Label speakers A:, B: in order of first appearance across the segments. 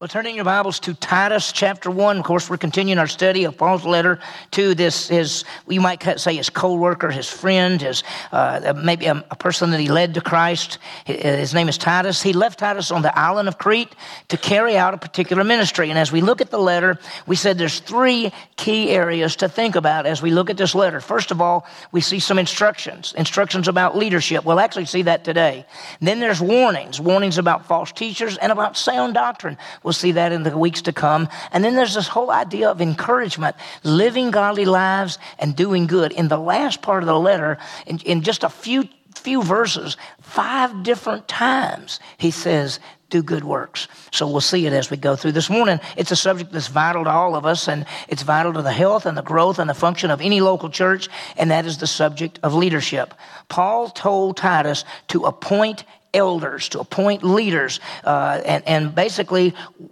A: Well, turning your Bibles to Titus chapter 1. Of course, we're continuing our study of Paul's letter to we might say his co-worker, his friend, maybe a person that he led to Christ. His name is Titus. He left Titus on the island of Crete to carry out a particular ministry. And as we look at the letter, we said there's three key areas to think about as we look at this letter. First of all, we see some instructions about leadership. We'll actually see that today. And then there's warnings about false teachers and about sound doctrine. We'll see that in the weeks to come. And then there's this whole idea of encouragement, living godly lives and doing good. In the last part of the letter, in just a few verses, 5 different times, he says, do good works. So we'll see it as we go through this morning. It's a subject that's vital to all of us, and it's vital to the health and the growth and the function of any local church, and that is the subject of leadership. Paul told Titus to appoint elders, to appoint leaders, and basically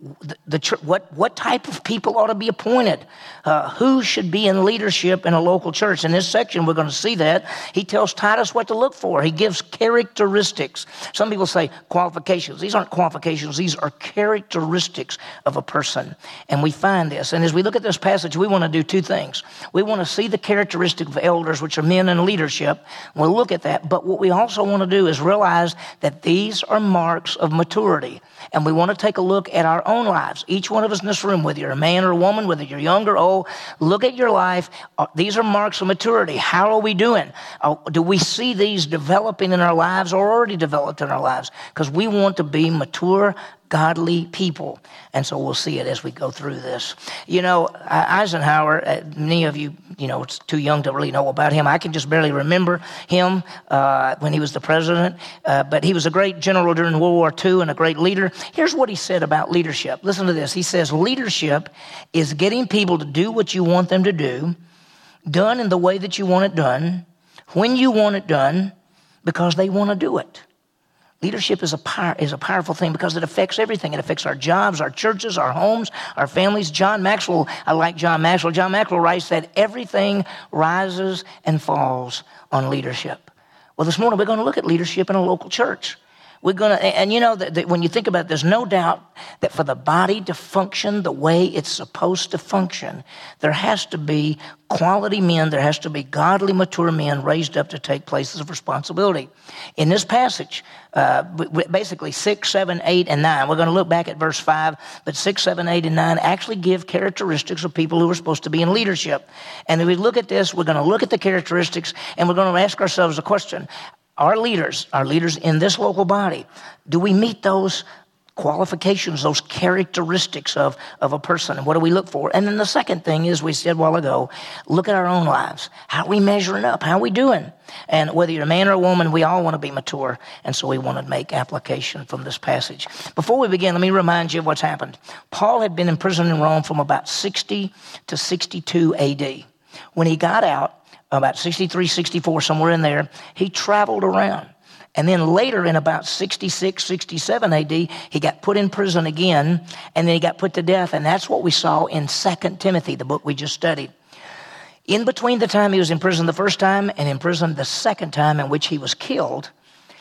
A: what type of people ought to be appointed, who should be in leadership in a local church. In this section, we're going to see that. He tells Titus what to look for. He gives characteristics. Some people say qualifications. These aren't qualifications. These are characteristics of a person. And we find this. And as we look at this passage, we want to do 2 things. We want to see the characteristic of elders, which are men in leadership. We'll look at that. But what we also want to do is realize that these are marks of maturity. And we want to take a look at our own lives. Each one of us in this room, whether you're a man or a woman, whether you're young or old, look at your life. These are marks of maturity. How are we doing? Do we see these developing in our lives or already developed in our lives? Because we want to be mature, godly people. And so we'll see it as we go through this. You know, Eisenhower, many of you, it's too young to really know about him. I can just barely remember him when he was the president. But he was a great general during World War II and a great leader. Here's what he said about leadership. Listen to this. He says, leadership is getting people to do what you want them to do, done in the way that you want it done, when you want it done, because they want to do it. Leadership is a powerful thing because it affects everything. It affects our jobs, our churches, our homes, our families. John Maxwell, I like John Maxwell. John Maxwell writes that everything rises and falls on leadership. Well, this morning we're going to look at leadership in a local church. We're going to, and that when you think about it, there's no doubt that for the body to function the way it's supposed to function, there has to be quality men, there has to be godly, mature men raised up to take places of responsibility. In this passage, basically 6, 7, 8, and 9, we're going to look back at verse 5, but 6, 7, 8, and 9 actually give characteristics of people who are supposed to be in leadership. And if we look at this, we're going to look at the characteristics, and we're going to ask ourselves a question. Our leaders in this local body, do we meet those qualifications, those characteristics of a person? And what do we look for? And then the second thing is, we said a while ago, look at our own lives. How are we measuring up? How are we doing? And whether you're a man or a woman, we all want to be mature. And so we want to make application from this passage. Before we begin, let me remind you of what's happened. Paul had been in prison in Rome from about 60 to 62 AD. When he got out, about 63, 64, somewhere in there, he traveled around. And then later in about 66, 67 AD, he got put in prison again, and then he got put to death. And that's what we saw in 2 Timothy, the book we just studied. In between the time he was in prison the first time and in prison the second time in which he was killed,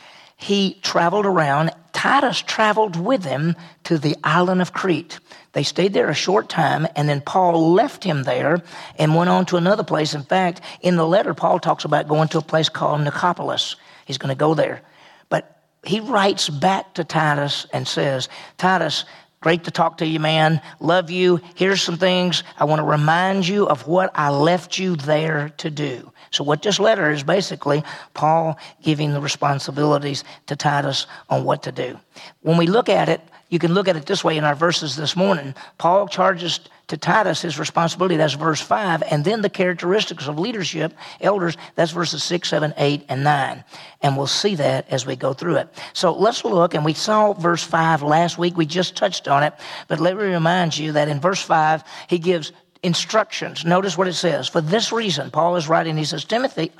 A: he traveled around. Titus traveled with him to the island of Crete. They stayed there a short time, and then Paul left him there and went on to another place. In fact, in the letter, Paul talks about going to a place called Nicopolis. He's going to go there. But he writes back to Titus and says, Titus, great to talk to you, man. Love you. Here's some things. I want to remind you of what I left you there to do. So what this letter is basically Paul giving the responsibilities to Titus on what to do. When we look at it, you can look at it this way in our verses this morning. Paul charges to Titus his responsibility. That's verse 5. And then the characteristics of leadership, elders, that's verses 6, 7, 8, and 9. And we'll see that as we go through it. So let's look, and we saw verse 5 last week. We just touched on it. But let me remind you that in verse 5, he gives instructions. Notice what it says. For this reason, Paul is writing, he says,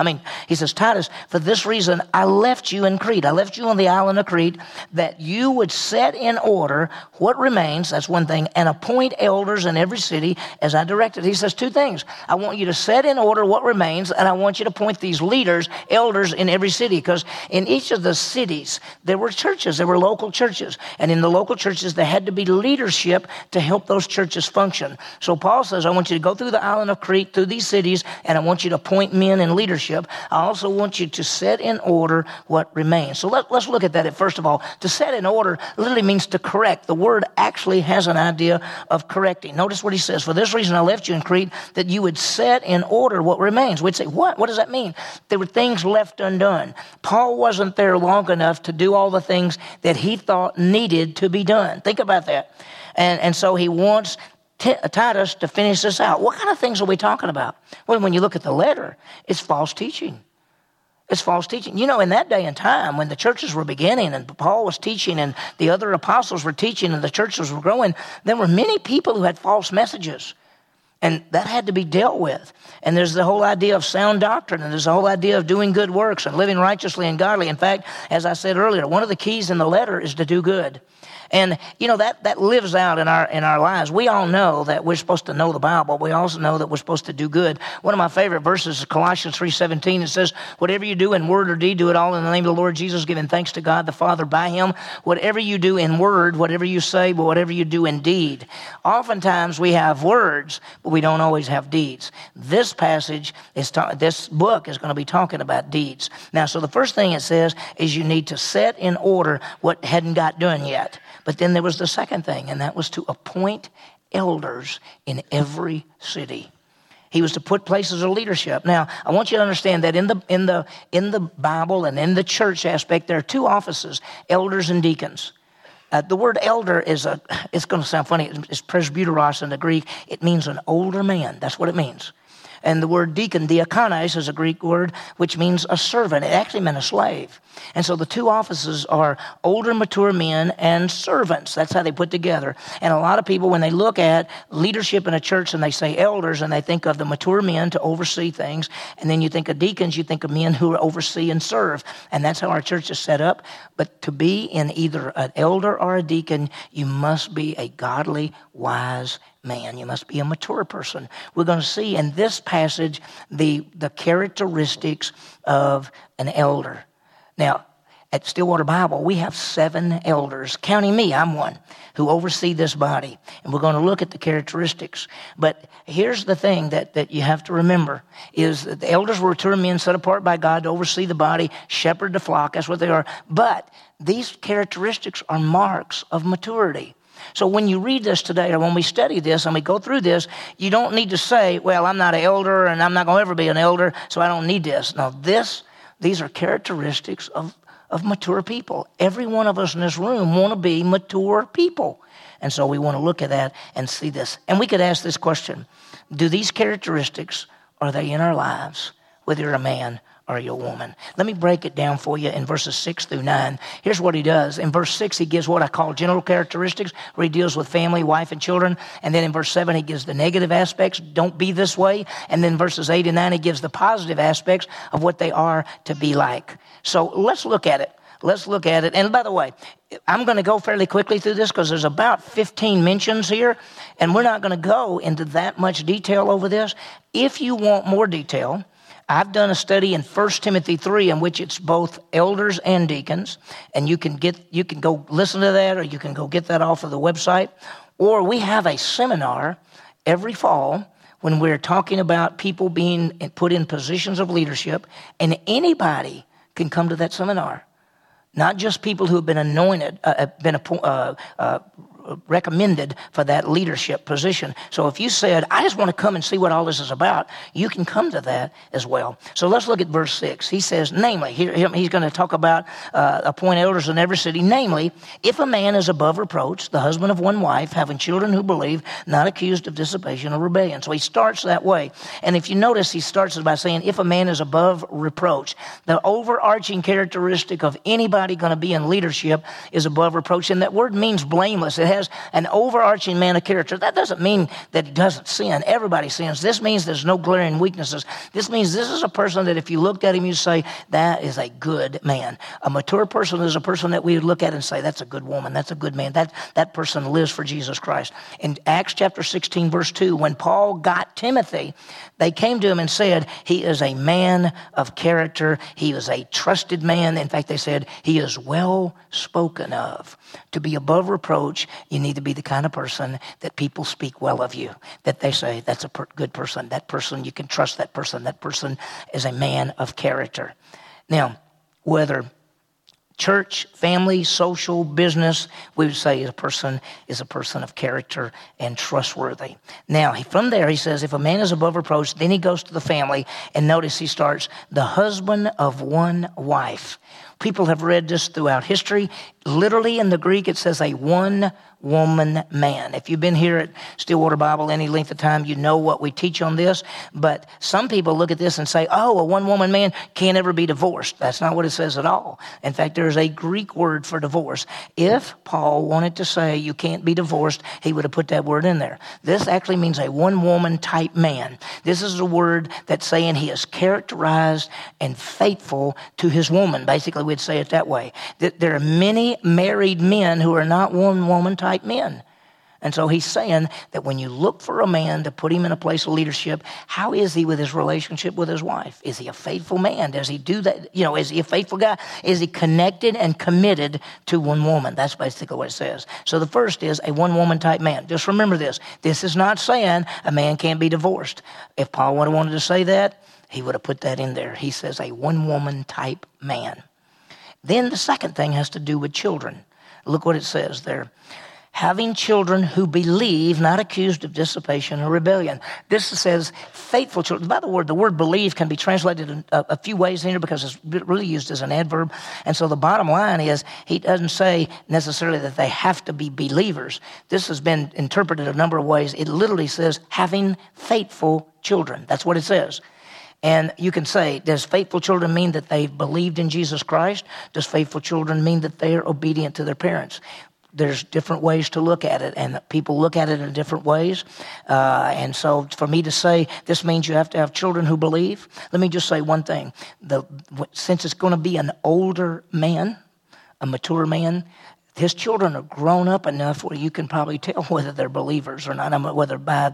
A: Titus, for this reason, I left you in Crete. I left you on the island of Crete that you would set in order what remains, that's one thing, and appoint elders in every city as I directed. He says two things. I want you to set in order what remains, and I want you to appoint these leaders, elders in every city, because in each of the cities, there were churches, there were local churches, and in the local churches, there had to be leadership to help those churches function. So Paul says, I want you to go through the island of Crete, through these cities, and I want you to appoint men in leadership. I also want you to set in order what remains. So let's look at that. First of all, to set in order literally means to correct. The word actually has an idea of correcting. Notice what he says. For this reason I left you in Crete, that you would set in order what remains. We'd say, what? What does that mean? There were things left undone. Paul wasn't there long enough to do all the things that he thought needed to be done. Think about that. And so he wants Titus to finish this out. What kind of things are we talking about? Well, when you look at the letter, it's false teaching. It's false teaching. You know, in that day and time, when the churches were beginning and Paul was teaching and the other apostles were teaching and the churches were growing, there were many people who had false messages. And that had to be dealt with. And there's the whole idea of sound doctrine, and there's the whole idea of doing good works and living righteously and godly. In fact, as I said earlier, one of the keys in the letter is to do good. And, you know, that lives out in our lives. We all know that we're supposed to know the Bible. We also know that we're supposed to do good. One of my favorite verses is Colossians 3:17. It says, whatever you do in word or deed, do it all in the name of the Lord Jesus, giving thanks to God the Father by him. Whatever you do in word, whatever you say, but whatever you do in deed. Oftentimes we have words, but we don't always have deeds. This passage, this book is going to be talking about deeds. Now, so the first thing it says is you need to set in order what hadn't got done yet. But then there was the second thing, and that was to appoint elders in every city. He was to put places of leadership. Now, I want you to understand that in the Bible and in the church aspect, there are two offices, elders and deacons. The word elder it's going to sound funny, it's presbyteros in the Greek. It means an older man. That's what it means. And the word deacon, diakonos, is a Greek word which means a servant. It actually meant a slave. And so the two offices are older, mature men and servants. That's how they put together. And a lot of people, when they look at leadership in a church and they say elders, and they think of the mature men to oversee things. And then you think of deacons, you think of men who oversee and serve. And that's how our church is set up. But to be in either an elder or a deacon, you must be a godly, wise man. You must be a mature person. We're going to see in this passage the characteristics of an elder. Now, at Stillwater Bible, we have 7 elders, counting me, I'm one, who oversee this body. And we're going to look at the characteristics. But here's the thing that you have to remember, is that the elders were mature men set apart by God to oversee the body, shepherd the flock, that's what they are. But these characteristics are marks of maturity. So when you read this today, or when we study this and we go through this, you don't need to say, well, I'm not an elder and I'm not going to ever be an elder, so I don't need this. No, these are characteristics of mature people. Every one of us in this room want to be mature people. And so we want to look at that and see this. And we could ask this question: do these characteristics, are they in our lives, whether you're a man or you're a woman? Let me break it down for you in verses 6 through 9. Here's what he does. In verse 6, he gives what I call general characteristics, where he deals with family, wife, and children. And then in verse 7, he gives the negative aspects, don't be this way. And then verses 8 and 9, he gives the positive aspects of what they are to be like. So let's look at it. Let's look at it. And by the way, I'm going to go fairly quickly through this because there's about 15 mentions here, and we're not going to go into that much detail over this. If you want more detail, I've done a study in 1 Timothy 3 in which it's both elders and deacons, and you can go listen to that, or you can go get that off of the website. Or we have a seminar every fall when we're talking about people being put in positions of leadership, and anybody can come to that seminar. Not just people who have been anointed, recommended for that leadership position. So if you said, I just want to come and see what all this is about, you can come to that as well. So let's look at verse 6. He says, namely, he's going to talk about appoint elders in every city. Namely, if a man is above reproach, the husband of one wife, having children who believe, not accused of dissipation or rebellion. So he starts that way. And if you notice, he starts it by saying, if a man is above reproach. The overarching characteristic of anybody going to be in leadership is above reproach. And that word means blameless. It has as an overarching man of character. That doesn't mean that he doesn't sin. Everybody sins. This means there's no glaring weaknesses. This means this is a person that if you looked at him, you say, that is a good man. A mature person is a person that we would look at and say, that's a good woman. That's a good man. That person lives for Jesus Christ. In Acts chapter 16, verse 2, when Paul got Timothy, they came to him and said, he is a man of character. He is a trusted man. In fact, they said, he is well spoken of. To be above reproach, you need to be the kind of person that people speak well of you, that they say, that's a good person. That person, you can trust that person. That person is a man of character. Now, whether church, family, social, business, we would say a person is a person of character and trustworthy. Now, from there, he says, if a man is above reproach, then he goes to the family, and notice he starts, the husband of one wife. People have read this throughout history. Literally in the Greek, it says a one-woman man. If you've been here at Stillwater Bible any length of time, you know what we teach on this. But some people look at this and say, oh, a one-woman man can't ever be divorced. That's not what it says at all. In fact, there is a Greek word for divorce. If Paul wanted to say you can't be divorced, he would have put that word in there. This actually means a one-woman type man. This is a word that's saying he is characterized and faithful to his woman. Basically, we'd say it that way. There are many married men who are not one-woman type men. And so he's saying that when you look for a man to put him in a place of leadership, how is he with his relationship with his wife? Is he a faithful man? Does he do that? Is he a faithful guy? Is he connected and committed to one woman? That's basically what it says. So the first is a one-woman type man. Just remember this. This is not saying a man can't be divorced. If Paul would have wanted to say that, he would have put that in there. He says a one-woman type man. Then the second thing has to do with children. Look what it says there. Having children who believe, not accused of dissipation or rebellion. This says faithful children. By the word believe can be translated in a few ways here because it's really used as an adverb. And so the bottom line is he doesn't say necessarily that they have to be believers. This has been interpreted a number of ways. It literally says having faithful children. That's what it says. And you can say, does faithful children mean that they've believed in Jesus Christ? Does faithful children mean that they are obedient to their parents? There's different ways to look at it, and people look at it in different ways. And so for me to say this means you have to have children who believe, let me just say one thing. Since it's going to be an older man, a mature man, his children are grown up enough where you can probably tell whether they're believers or not, whether by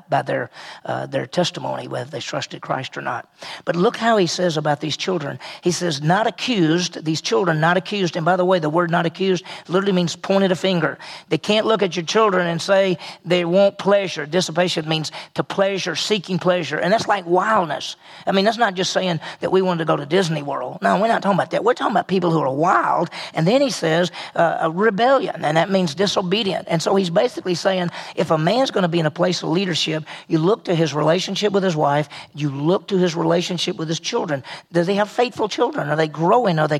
A: their testimony, whether they trusted Christ or not. But look how he says about these children. He says, not accused, these children not accused. And by the way, the word not accused literally means pointed a finger. They can't look at your children and say they want pleasure. Dissipation means to pleasure, seeking pleasure. And that's like wildness. I mean, that's not just saying that we wanted to go to Disney World. No, we're not talking about that. We're talking about people who are wild. And then he says, rebellion, and that means disobedient. And so he's basically saying if a man's going to be in a place of leadership, you look to his relationship with his wife, you look to his relationship with his children. Does he have faithful children? Are they growing? Are they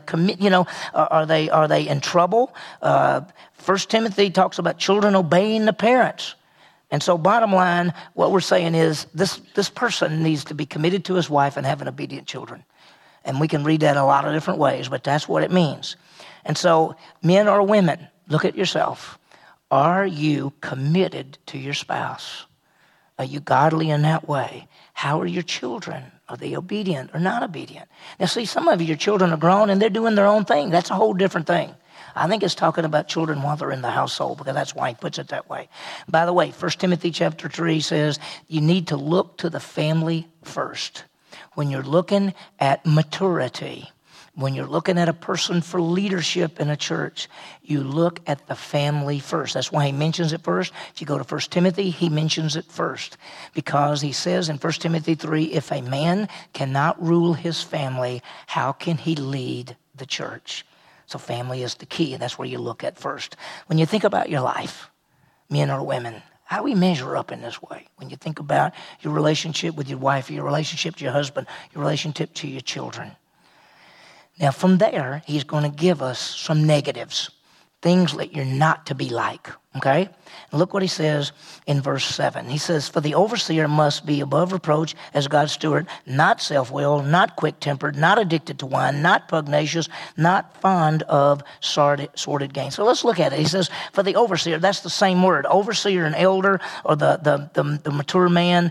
A: are they in trouble? 1 Timothy talks about children obeying the parents. And so bottom line, what we're saying is this person needs to be committed to his wife and having obedient children. And we can read that a lot of different ways, but that's what it means. And so men or women, look at yourself. Are you committed to your spouse? Are you godly in that way? How are your children? Are they obedient or not obedient? Now, see, some of your children are grown and they're doing their own thing. That's a whole different thing. I think it's talking about children while they're in the household because that's why he puts it that way. By the way, 1 Timothy chapter 3 says you need to look to the family first. When you're looking at maturity, when you're looking at a person for leadership in a church, you look at the family first. That's why he mentions it first. If you go to 1 Timothy, he mentions it first. Because he says in 1 Timothy 3, if a man cannot rule his family, how can he lead the church? So family is the key, and that's where you look at first. When you think about your life, men or women, how do we measure up in this way? When you think about your relationship with your wife, your relationship to your husband, your relationship to your children. Now, from there, he's going to give us some negatives, things that you're not to be like. Okay? Look what he says in verse 7. He says, for the overseer must be above reproach as God's steward, not self-willed, not quick-tempered, not addicted to wine, not pugnacious, not fond of sordid gain. So let's look at it. He says, for the overseer, that's the same word. Overseer and elder, or the mature man,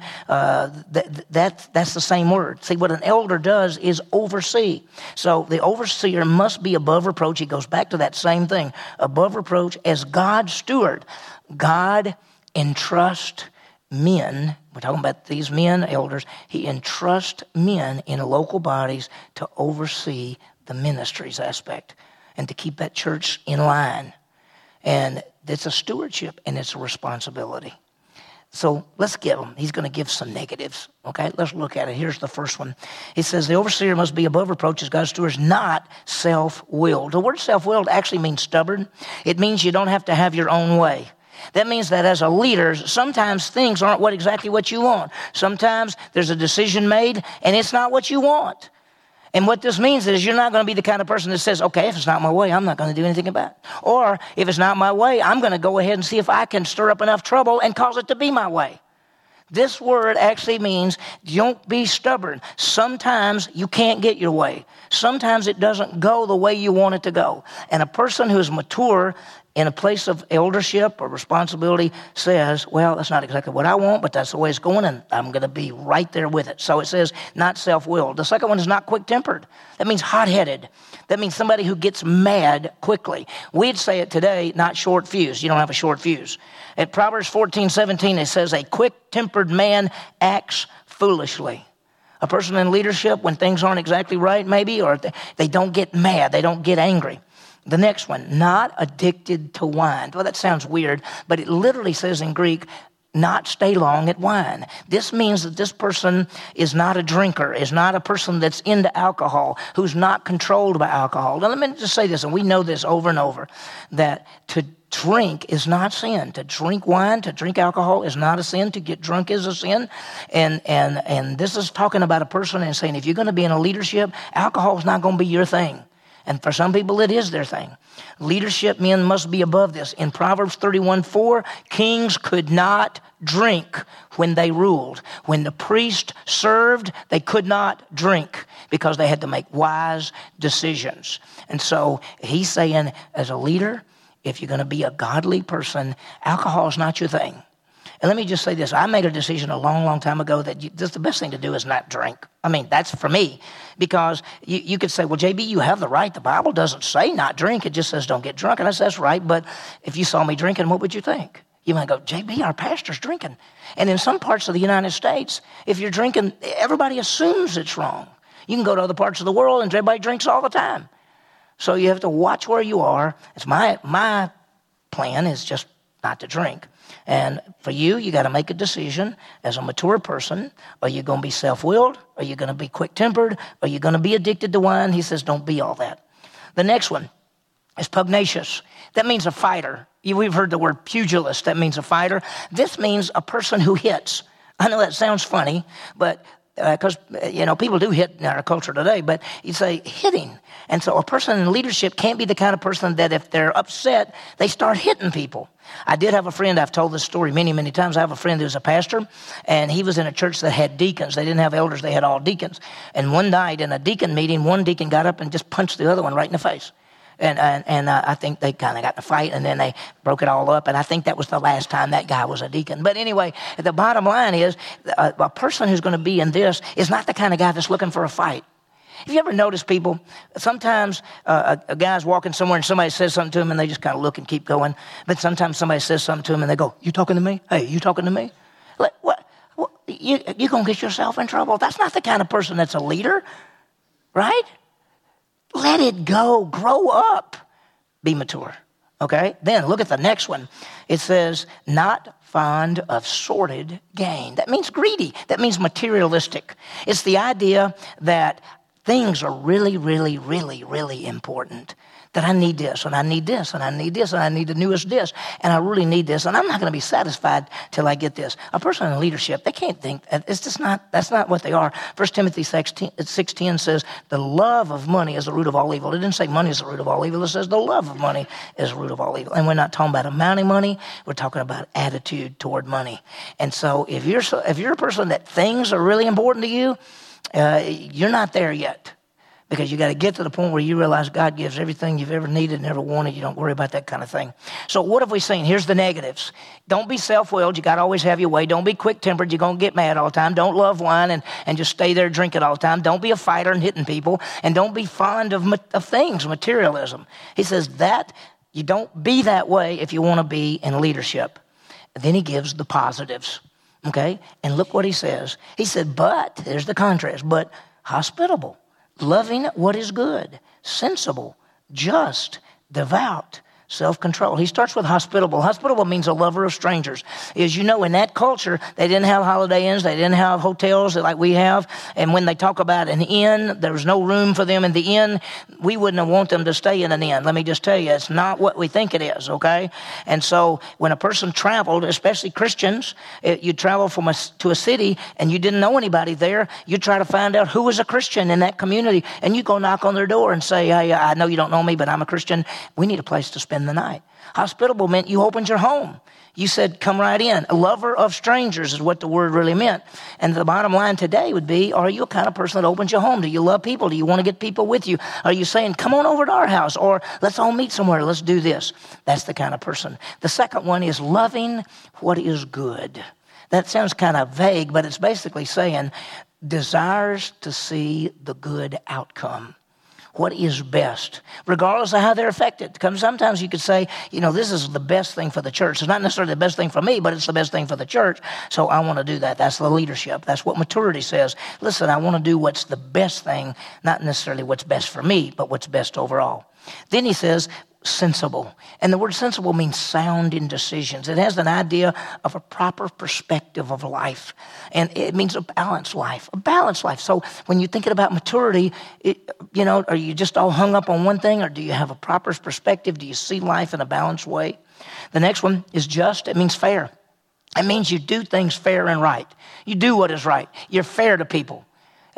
A: that's the same word. See, what an elder does is oversee. So the overseer must be above reproach. He goes back to that same thing, above reproach as God's steward. God entrusts men, we're talking about these men, elders, he entrusts men in local bodies to oversee the ministries aspect and to keep that church in line. And it's a stewardship and it's a responsibility. So let's give them. He's going to give some negatives. Okay, let's look at it. Here's the first one. It says the overseer must be above reproach as God's steward, not self-willed. The word self-willed actually means stubborn. It means you don't have to have your own way. That means that as a leader, sometimes things aren't exactly what you want. Sometimes there's a decision made and it's not what you want. And what this means is you're not going to be the kind of person that says, okay, if it's not my way, I'm not going to do anything about it. Or if it's not my way, I'm going to go ahead and see if I can stir up enough trouble and cause it to be my way. This word actually means don't be stubborn. Sometimes you can't get your way. Sometimes it doesn't go the way you want it to go. And a person who is mature in a place of eldership or responsibility says, well, that's not exactly what I want, but that's the way it's going, and I'm going to be right there with it. So it says not self-willed. The second one is not quick-tempered. That means hot-headed. That means somebody who gets mad quickly. We'd say it today, not short fuse. You don't have a short fuse. At Proverbs 14:17, it says, a quick-tempered man acts foolishly. A person in leadership, when things aren't exactly right, maybe, or they don't get mad, they don't get angry. The next one, not addicted to wine. Well, that sounds weird, but it literally says in Greek, not stay long at wine. This means that this person is not a drinker, is not a person that's into alcohol, who's not controlled by alcohol. Now, let me just say this, and we know this over and over, that to drink is not sin. To drink wine, to drink alcohol is not a sin. To get drunk is a sin. And this is talking about a person and saying, if you're going to be in a leadership, alcohol is not going to be your thing. And for some people, it is their thing. Leadership men must be above this. In Proverbs 31:4, kings could not drink when they ruled. When the priest served, they could not drink because they had to make wise decisions. And so he's saying, as a leader, if you're going to be a godly person, alcohol is not your thing. And let me just say this. I made a decision a long, long time ago that the best thing to do is not drink. I mean, that's for me. Because you could say, well, JB, you have the right. The Bible doesn't say not drink. It just says don't get drunk. And I said, that's right. But if you saw me drinking, what would you think? You might go, JB, our pastor's drinking. And in some parts of the United States, if you're drinking, everybody assumes it's wrong. You can go to other parts of the world and everybody drinks all the time. So you have to watch where you are. It's my plan is just not to drink. And for you got to make a decision as a mature person. Are you going to be self-willed? Are you going to be quick-tempered? Are you going to be addicted to wine? He says, don't be all that. The next one is pugnacious. That means a fighter. We've heard the word pugilist. That means a fighter. This means a person who hits. I know that sounds funny, but because, people do hit in our culture today, but you say hitting. And so a person in leadership can't be the kind of person that if they're upset, they start hitting people. I did have a friend, I've told this story many, many times. I have a friend who's a pastor, and he was in a church that had deacons. They didn't have elders, they had all deacons. And one night in a deacon meeting, one deacon got up and just punched the other one right in the face. And I think they kind of got in a fight, and then they broke it all up. And I think that was the last time that guy was a deacon. But anyway, the bottom line is a person who's going to be in this is not the kind of guy that's looking for a fight. Have you ever noticed people, sometimes a guy's walking somewhere and somebody says something to him and they just kind of look and keep going. But sometimes somebody says something to him and they go, you talking to me? Hey, you talking to me? Like, what? You're going to get yourself in trouble. That's not the kind of person that's a leader, right? Let it go. Grow up. Be mature. Okay? Then look at the next one. It says, not fond of sordid gain. That means greedy. That means materialistic. It's the idea that things are really, really, really, really important. that I need this, and I need this, and I need this, and I need the newest this, and I really need this, and I'm not going to be satisfied till I get this. A person in leadership, they can't think, it's just not, that's not what they are. 1 Timothy 6:10 says, the love of money is the root of all evil. It didn't say money is the root of all evil. It says the love of money is the root of all evil. And we're not talking about amount of money. We're talking about attitude toward money. And so if you're a person that things are really important to you, you're not there yet. Because you got to get to the point where you realize God gives everything you've ever needed and ever wanted. You don't worry about that kind of thing. So what have we seen? Here's the negatives. Don't be self-willed. You got to always have your way. Don't be quick-tempered. You're going to get mad all the time. Don't love wine and just stay there drinking all the time. Don't be a fighter and hitting people. And don't be fond of things, materialism. He says that you don't be that way if you want to be in leadership. And then he gives the positives. Okay? And look what he says. He said, but, there's the contrast, but hospitable, loving what is good, sensible, just, devout, self-control. He starts with hospitable. Hospitable means a lover of strangers. As you know, in that culture, they didn't have Holiday Inns. They didn't have hotels like we have. And when they talk about an inn, there was no room for them in the inn. We wouldn't want them to stay in an inn. Let me just tell you, it's not what we think it is, okay? And so when a person traveled, especially Christians, you travel to a city and you didn't know anybody there, you try to find out who was a Christian in that community, and you go knock on their door and say, hey, I know you don't know me, but I'm a Christian. We need a place to spend the night. Hospitable meant you opened your home. You said, come right in. A lover of strangers is what the word really meant. And the bottom line today would be, are you a kind of person that opens your home? Do you love people? Do you want to get people with you? Are you saying, come on over to our house, or let's all meet somewhere. Let's do this. That's the kind of person. The second one is loving what is good. That sounds kind of vague, but it's basically saying desires to see the good outcome. What is best, regardless of how they're affected. Because sometimes you could say, this is the best thing for the church. It's not necessarily the best thing for me, but it's the best thing for the church, so I want to do that. That's the leadership. That's what maturity says. Listen, I want to do what's the best thing, not necessarily what's best for me, but what's best overall. Then he says, sensible. And the word sensible means sound in decisions. It has an idea of a proper perspective of life. And it means a balanced life. A balanced life. So when you're thinking about maturity, are you just all hung up on one thing, or do you have a proper perspective? Do you see life in a balanced way? The next one is just. It means fair. It means you do things fair and right. You do what is right. You're fair to people.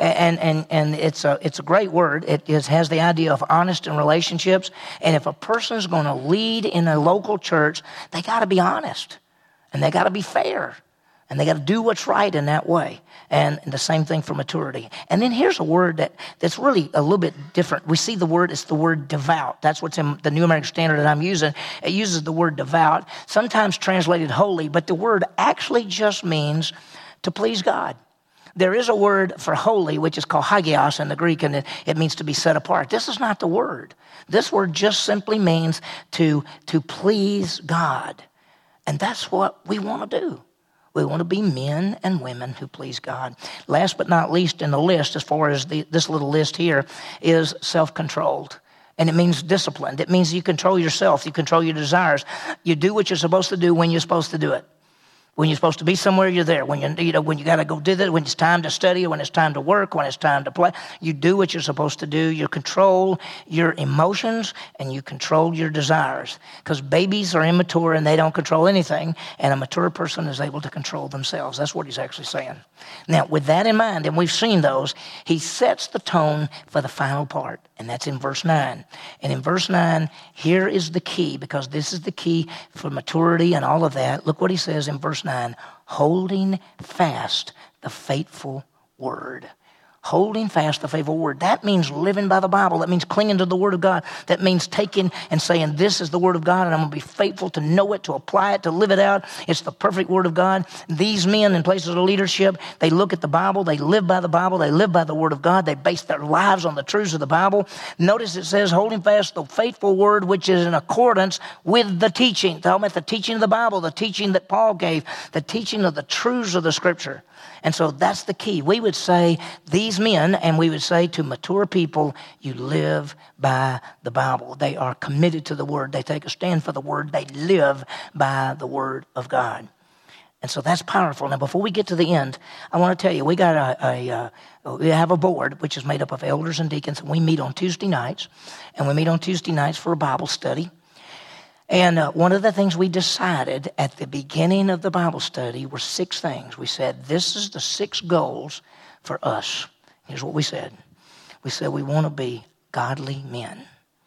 A: And it's a great word. It has the idea of honest in relationships. And if a person's going to lead in a local church, they got to be honest, and they got to be fair, and they got to do what's right in that way. And the same thing for maturity. And then here's a word that's really a little bit different. We see it's the word devout. That's what's in the New American Standard that I'm using. It uses the word devout, sometimes translated holy, but the word actually just means to please God. There is a word for holy, which is called hagios in the Greek, and it means to be set apart. This is not the word. This word just simply means to please God. And that's what we want to do. We want to be men and women who please God. Last but not least in the list, as far as this little list here, is self-controlled. And it means disciplined. It means you control yourself. You control your desires. You do what you're supposed to do when you're supposed to do it. When you're supposed to be somewhere, you're there. When you got to go do that, when it's time to study, when it's time to work, when it's time to play, you do what you're supposed to do. You control your emotions and you control your desires. Because babies are immature and they don't control anything, and a mature person is able to control themselves. That's what he's actually saying. Now, with that in mind, and we've seen those, he sets the tone for the final part, and that's in verse 9. And in verse 9, here is the key, because this is the key for maturity and all of that. Look what he says in verse 9, holding fast the faithful word. Holding fast the faithful word. That means living by the Bible. That means clinging to the word of God. That means taking and saying, this is the word of God, and I'm going to be faithful to know it, to apply it, to live it out. It's the perfect word of God. These men in places of leadership, they look at the Bible, they live by the Bible, they live by the word of God, they base their lives on the truths of the Bible. Notice it says, holding fast the faithful word, which is in accordance with the teaching. Talking about the teaching of the Bible, the teaching that Paul gave, the teaching of the truths of the Scripture. And so that's the key. We would say these men, and we would say to mature people, you live by the Bible. They are committed to the Word. They take a stand for the Word. They live by the Word of God. And so that's powerful. Now, before we get to the end, I want to tell you, we got we have a board which is made up of elders and deacons, and we meet on Tuesday nights. And we meet on Tuesday nights for a Bible study. And one of the things we decided at the beginning of the Bible study were 6 things. We said, this is the 6 goals for us. Here's what we said. We said we want to be godly men.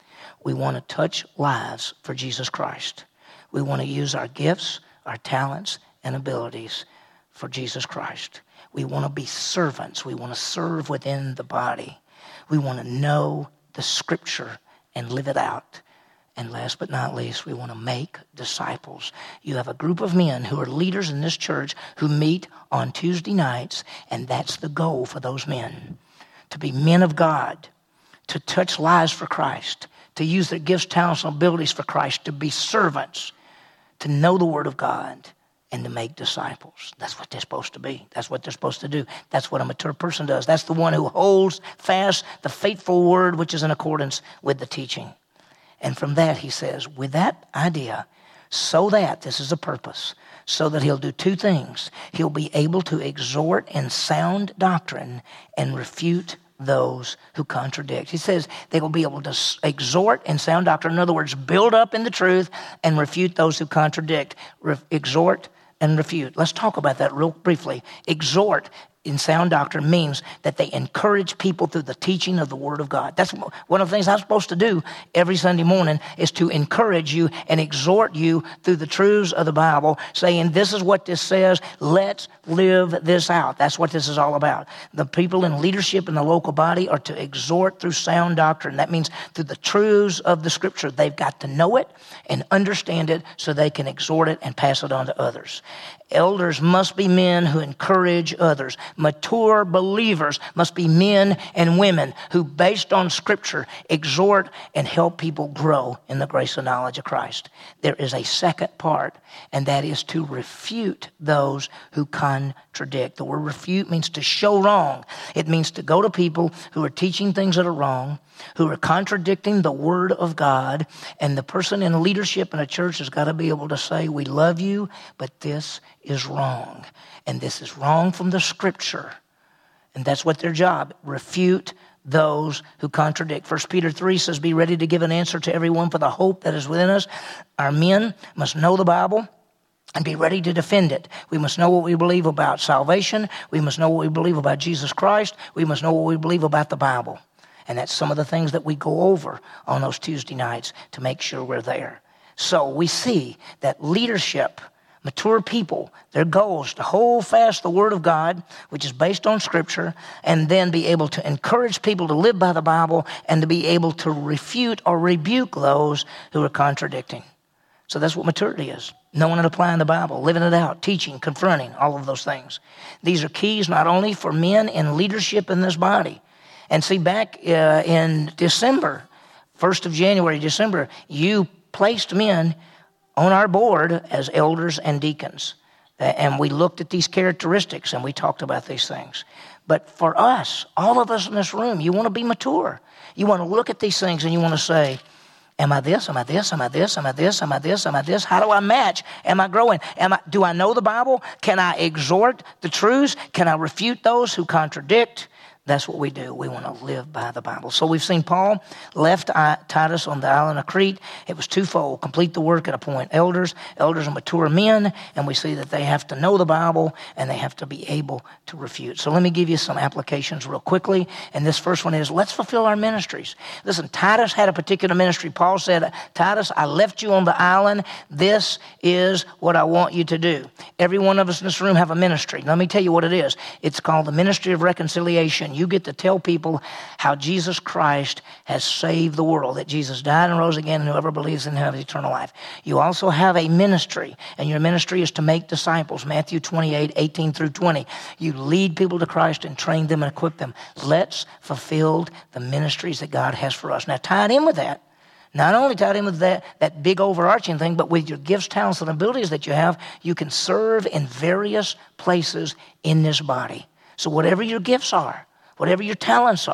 A: We want to touch lives for Jesus Christ. We want to use our gifts, our talents, and abilities for Jesus Christ. We want to be servants. We want to serve within the body. We want to know the Scripture and live it out. And last but not least, we want to make disciples. You have a group of men who are leaders in this church who meet on Tuesday nights, and that's the goal for those men. To be men of God, to touch lives for Christ, to use their gifts, talents, and abilities for Christ, to be servants, to know the Word of God, and to make disciples. That's what they're supposed to be. That's what they're supposed to do. That's what a mature person does. That's the one who holds fast the faithful Word which is in accordance with the teaching. And from that, he says, with that idea, so that, this is a purpose, so that he'll do 2 things. He'll be able to exhort in sound doctrine and refute those who contradict. He says they will be able to exhort in sound doctrine. In other words, build up in the truth and refute those who contradict. Exhort and refute. Let's talk about that real briefly. Exhort in sound doctrine means that they encourage people through the teaching of the Word of God. That's one of the things I'm supposed to do every Sunday morning, is to encourage you and exhort you through the truths of the Bible, saying this is what this says, let's live this out. That's what this is all about. The people in leadership in the local body are to exhort through sound doctrine. That means through the truths of the Scripture. They've got to know it and understand it so they can exhort it and pass it on to others. Elders must be men who encourage others. Mature believers must be men and women who, based on Scripture, exhort and help people grow in the grace and knowledge of Christ. There is a second part, and that is to refute those who contradict. The word refute means to show wrong. It means to go to people who are teaching things that are wrong, who are contradicting the Word of God, and the person in leadership in a church has got to be able to say, we love you, but this is wrong. And this is wrong from the Scripture. And that's what their job, refute those who contradict. 1 Peter 3 says, be ready to give an answer to everyone for the hope that is within us. Our men must know the Bible and be ready to defend it. We must know what we believe about salvation. We must know what we believe about Jesus Christ. We must know what we believe about the Bible. And that's some of the things that we go over on those Tuesday nights to make sure we're there. So we see that leadership, mature people, their goal is to hold fast the Word of God, which is based on Scripture, and then be able to encourage people to live by the Bible and to be able to refute or rebuke those who are contradicting. So that's what maturity is. Knowing and applying the Bible, living it out, teaching, confronting, all of those things. These are keys not only for men in leadership in this body. And see, back in December, 1st of January, December, you placed men on our board as elders and deacons. And we looked at these characteristics and we talked about these things. But for us, all of us in this room, you want to be mature. You want to look at these things and you want to say, am I this? Am I this? Am I this? Am I this? Am I this? Am I this? How do I match? Am I growing? Do I know the Bible? Can I exhort the truths? Can I refute those who contradict? That's what we do. We want to live by the Bible. So we've seen Paul left Titus on the island of Crete. It was twofold. Complete the work and appoint elders. Elders are mature men, and we see that they have to know the Bible and they have to be able to refute. So let me give you some applications real quickly. And this first one is, let's fulfill our ministries. Listen, Titus had a particular ministry. Paul said, Titus, I left you on the island. This is what I want you to do. Every one of us in this room have a ministry. Let me tell you what it is. It's called the ministry of reconciliation. You get to tell people how Jesus Christ has saved the world, that Jesus died and rose again, and whoever believes in him has eternal life. You also have a ministry, and your ministry is to make disciples. Matthew 28, 18 through 20. You lead people to Christ and train them and equip them. Let's fulfill the ministries that God has for us. Now, tied in with that, not only tied in with that big overarching thing, but with your gifts, talents, and abilities that you have, you can serve in various places in this body. So whatever your gifts are, whatever your talents are,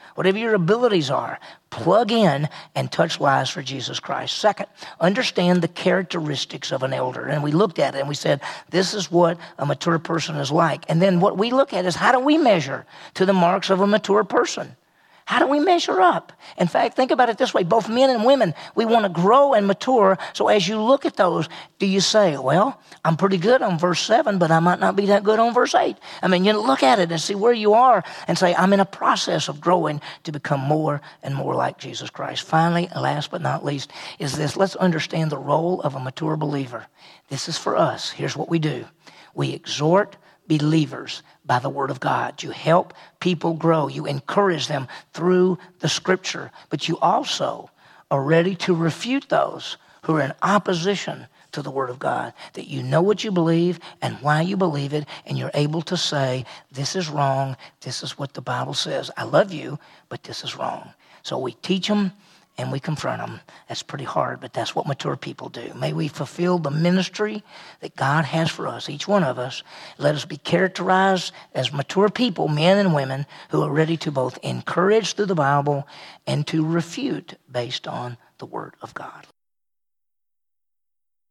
A: whatever your abilities are, plug in and touch lives for Jesus Christ. Second, understand the characteristics of an elder. And we looked at it and we said, this is what a mature person is like. And then what we look at is, how do we measure to the marks of a mature person? How do we measure up? In fact, think about it this way. Both men and women, we want to grow and mature. So as you look at those, do you say, well, I'm pretty good on verse 7, but I might not be that good on verse 8? I mean, you look at it and see where you are and say, I'm in a process of growing to become more and more like Jesus Christ. Finally, last but not least, is this. Let's understand the role of a mature believer. This is for us. Here's what we do. We exhort believers by the word of God. You help people grow. You encourage them through the scripture. But you also are ready to refute those who are in opposition to the word of God. That you know what you believe and why you believe it, and you're able to say, this is wrong. This is what the Bible says. I love you, but this is wrong. So we teach them and we confront them. That's pretty hard, but that's what mature people do. May we fulfill the ministry that God has for us, each one of us. Let us be characterized as mature people, men and women, who are ready to both encourage through the Bible and to refute based on the Word of God.